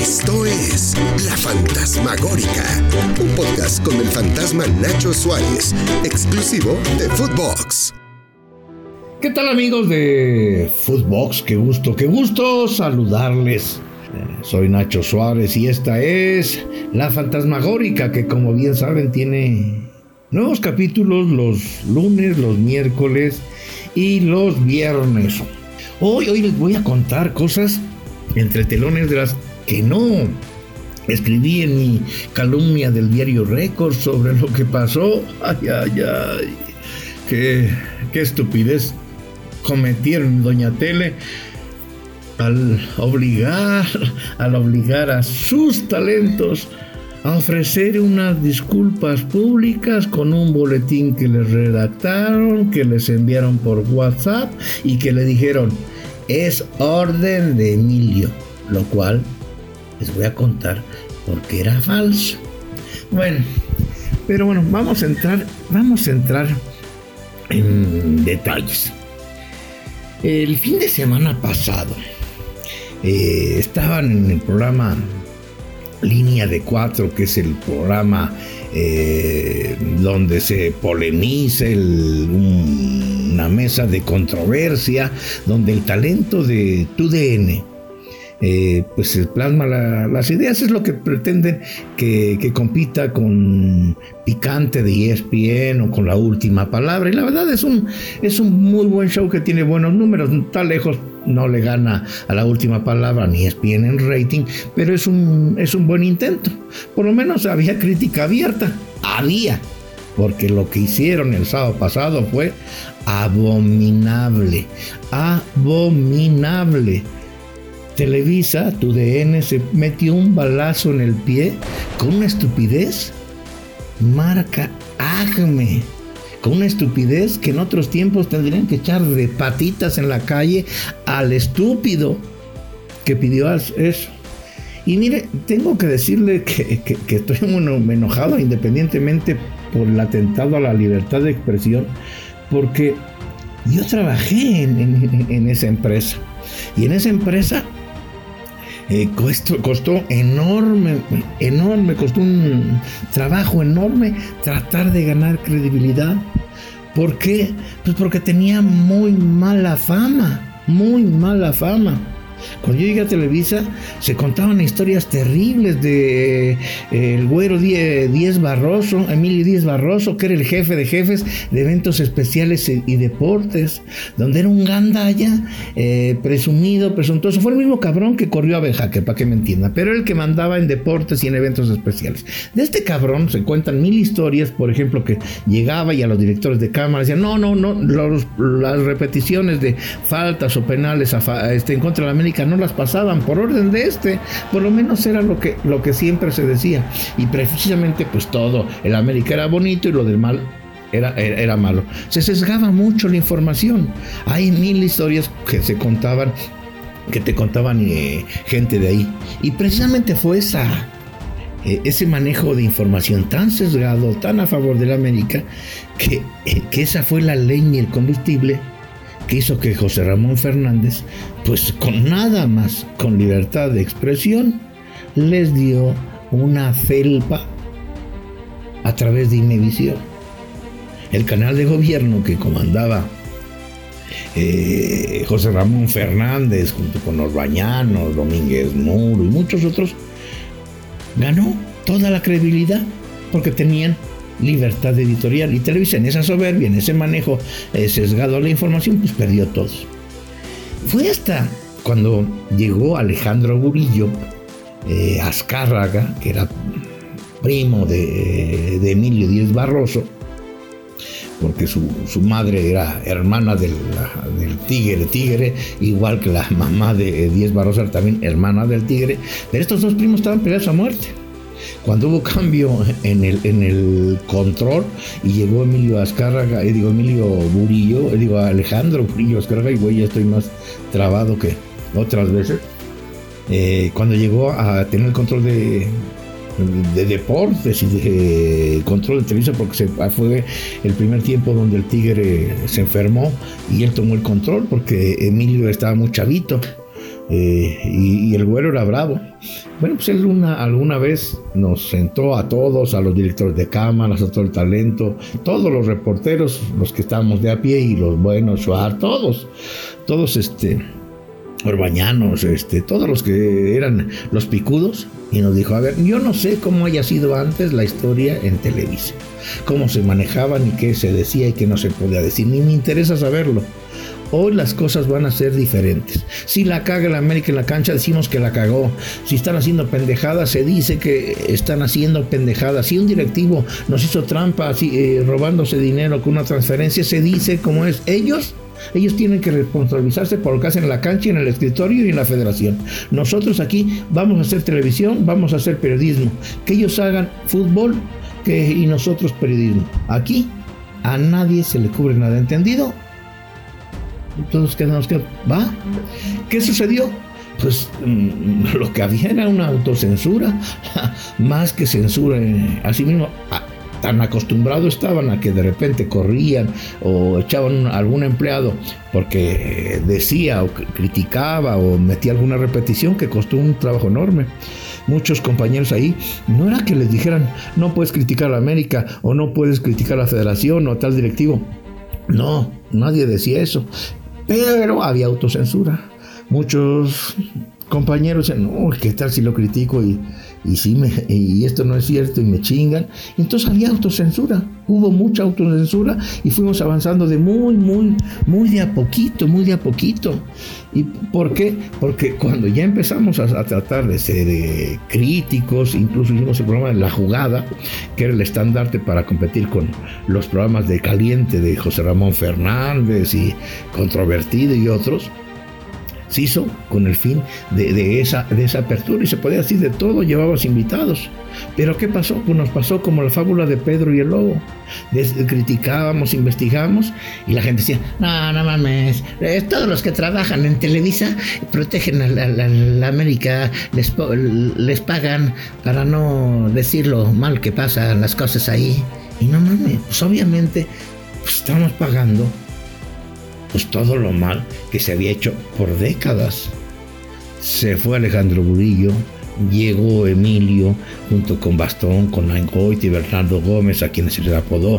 Esto es La Fantasmagórica, un podcast con el fantasma Nacho Suárez, exclusivo de Footbox. ¿Qué tal, amigos de Footbox? Qué gusto saludarles. Soy Nacho Suárez y esta es La Fantasmagórica, que como bien saben tiene nuevos capítulos los lunes, los miércoles y los viernes. Hoy les voy a contar cosas entre telones de las que no escribí en mi calumnia del diario Récord sobre lo que pasó. Qué estupidez cometieron doña Tele al obligar a sus talentos a ofrecer unas disculpas públicas con un boletín que les redactaron, que les enviaron por WhatsApp y que le dijeron: es orden de Emilio, lo cual les voy a contar porque era falso. Pero vamos a entrar en detalles. El fin de semana pasado estaban en el programa Línea de 4, que es el programa donde se polemiza, una mesa de controversia, donde el talento de TUDN pues se plasma las ideas. Es lo que pretenden que compita con Picante de ESPN o con La Última Palabra, y la verdad es un muy buen show que tiene buenos números. Está lejos, no le gana a La Última Palabra ni ESPN en rating, pero es un buen intento. Por lo menos había crítica abierta, porque lo que hicieron el sábado pasado fue abominable. Televisa, TUDN, se metió un balazo en el pie con una estupidez marca Acme, con una estupidez que en otros tiempos tendrían que echar de patitas en la calle al estúpido que pidió eso. Y mire, tengo que decirle que estoy muy enojado, independientemente por el atentado a la libertad de expresión, porque yo trabajé en esa empresa, y en esa empresa costó enorme, costó un trabajo enorme tratar de ganar credibilidad. ¿Por qué? Pues porque tenía muy mala fama. Cuando yo llegué a Televisa se contaban historias terribles de el güero Díez Barroso, Emilio Díez Barroso, que era el jefe de jefes de eventos especiales y deportes, donde era un gandalla, presuntuoso. Fue el mismo cabrón que corrió a Benjaque, para que me entiendan, pero era el que mandaba en deportes y en eventos especiales. De este cabrón se cuentan mil historias. Por ejemplo, que llegaba y a los directores de cámara decían: no, las repeticiones de faltas o penales en contra de la América no las pasaban por orden de por lo menos era lo que siempre se decía, y precisamente pues todo el América era bonito y lo del mal era malo. Se sesgaba mucho la información. Hay mil historias que te contaban gente de ahí, y precisamente fue ese manejo de información tan sesgado, tan a favor de la América, que esa fue la leña y el combustible que hizo que José Ramón Fernández, pues con nada más, con libertad de expresión, les dio una felpa a través de Imevisión, el canal de gobierno que comandaba José Ramón Fernández junto con Orbañano, Domínguez Muro y muchos otros. Ganó toda la credibilidad porque tenían libertad editorial, y Televisa, en esa soberbia, en ese manejo sesgado a la información, pues perdió todo. Fue hasta cuando llegó Alejandro Burillo Azcárraga, que era primo de Emilio Díez Barroso, porque su madre era hermana del Tigre, igual que la mamá de Díez Barroso era también hermana del Tigre, pero estos dos primos estaban peleados a muerte. Cuando hubo cambio en el control y llegó Alejandro Burillo Azcárraga, y güey, ya estoy más trabado que otras veces, cuando llegó a tener el control de deportes y de control de Televisa, porque fue el primer tiempo donde el Tigre se enfermó y él tomó el control porque Emilio estaba muy chavito. y el güero era bravo. Bueno, pues él alguna vez nos sentó a todos, a los directores de cámaras, a todo el talento, todos los reporteros, los que estábamos de a pie y los buenos, Suar, todos Orbañanos, todos los que eran los picudos, y nos dijo, a ver, yo no sé cómo haya sido antes la historia en Televisa, cómo se manejaban y qué se decía y qué no se podía decir, ni me interesa saberlo. Hoy las cosas van a ser diferentes. Si la caga el América en la cancha, decimos que la cagó. Si están haciendo pendejadas, se dice que están haciendo pendejadas. Si un directivo nos hizo trampa robándose dinero con una transferencia, se dice como es. Ellos tienen que responsabilizarse por lo que hacen en la cancha, en el escritorio y en la federación. Nosotros aquí vamos a hacer televisión, vamos a hacer periodismo. Que ellos hagan fútbol y nosotros periodismo. Aquí a nadie se le cubre nada, ¿entendido? Entonces, ¿va? ¿Qué sucedió? Pues lo que había era una autocensura, más que censura. Así mismo, tan acostumbrados estaban a que de repente corrían o echaban a algún empleado porque decía o criticaba o metía alguna repetición, que costó un trabajo enorme. Muchos compañeros ahí, no era que les dijeran, no puedes criticar a la América o no puedes criticar a la federación o a tal directivo. No, nadie decía eso. Pero había autocensura. Muchos compañeros decían, no, ¿qué tal si lo critico y esto no es cierto y me chingan? Entonces había autocensura, hubo mucha autocensura y fuimos avanzando de muy de a poquito. ¿Y por qué? Porque cuando ya empezamos a tratar de ser críticos, incluso hicimos el programa de La Jugada, que era el estandarte para competir con los programas de Caliente de José Ramón Fernández y Controvertido y otros, se hizo con el fin de esa apertura, y se podía decir de todo, llevábamos invitados. Pero ¿qué pasó? Pues nos pasó como la fábula de Pedro y el lobo. Criticábamos, investigamos, y la gente decía, no mames, todos los que trabajan en Televisa protegen a la América, les pagan para no decir lo mal que pasan las cosas ahí. Y no mames, pues obviamente pues estamos pagando pues todo lo mal que se había hecho por décadas. Se fue Alejandro Burillo, llegó Emilio junto con Bastón, con Langoit y Bernardo Gómez, a quienes se les apodó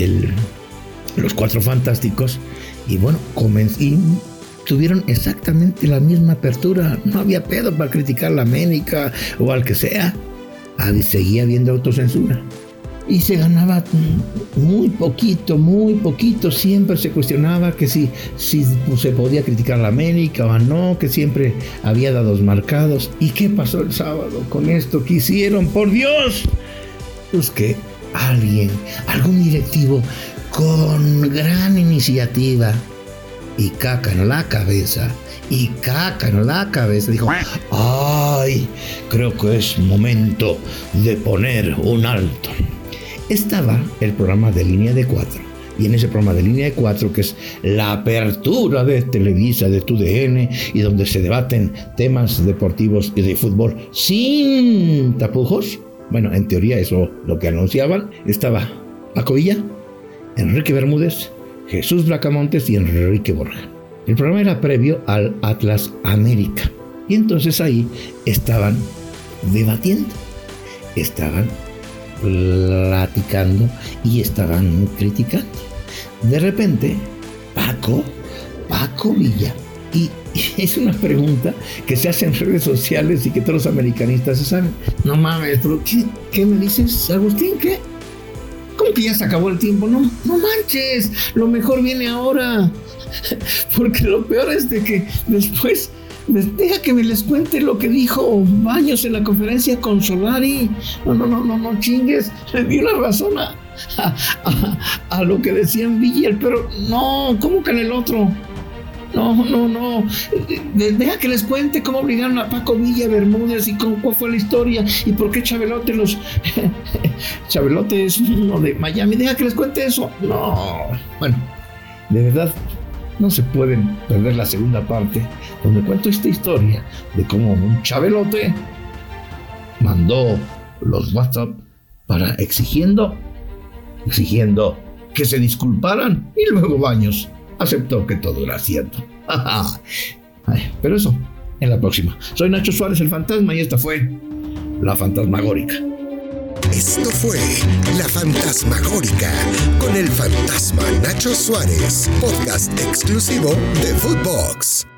los Cuatro Fantásticos, y bueno, y tuvieron exactamente la misma apertura. No había pedo para criticar a la América o al que sea. Seguía habiendo autocensura. Y se ganaba muy poquito. Siempre se cuestionaba que si se podía criticar a la América o no, que siempre había dados marcados. ¿Y qué pasó el sábado con esto? ¿Qué hicieron? ¡Por Dios! Pues que algún directivo con gran iniciativa y caca en la cabeza, dijo, ¡ay! Creo que es momento de poner un alto. Estaba el programa de Línea de 4, y en ese programa de Línea de 4, que es la apertura de Televisa, de TUDN, y donde se debaten temas deportivos y de fútbol sin tapujos, bueno, en teoría eso lo que anunciaban, estaba Paco Villa, Enrique Bermúdez, Jesús Bracamontes y Enrique Borja. El programa era previo al Atlas América, y entonces ahí estaban debatiendo, estaban platicando y estaban criticando. De repente, Paco Villa, y es una pregunta que se hace en redes sociales y que todos los americanistas se saben. No mames, pero ¿qué me dices, Agustín? ¿Qué? ¿Cómo que ya se acabó el tiempo? No manches, lo mejor viene ahora. Porque lo peor es de que después deja que me les cuente lo que dijo Baños en la conferencia con Solari. No chingues. Le dio la razón a lo que decían Villa, pero no, ¿cómo que en el otro? No. Deja que les cuente cómo obligaron a Paco Villa, Bermúdez, y cuál fue la historia y por qué Chabelote Chabelote es uno de Miami. Deja que les cuente eso. No. Bueno, de verdad, no se pueden perder la segunda parte, donde cuento esta historia de cómo un Chabelote mandó los WhatsApp para exigiendo que se disculparan, y luego Baños aceptó que todo era cierto. Pero eso en la próxima. Soy Nacho Suárez, el Fantasma, y esta fue La Fantasmagórica. Esto fue La Fantasmagórica con el Fantasma Nacho Suárez, podcast exclusivo de Footbox.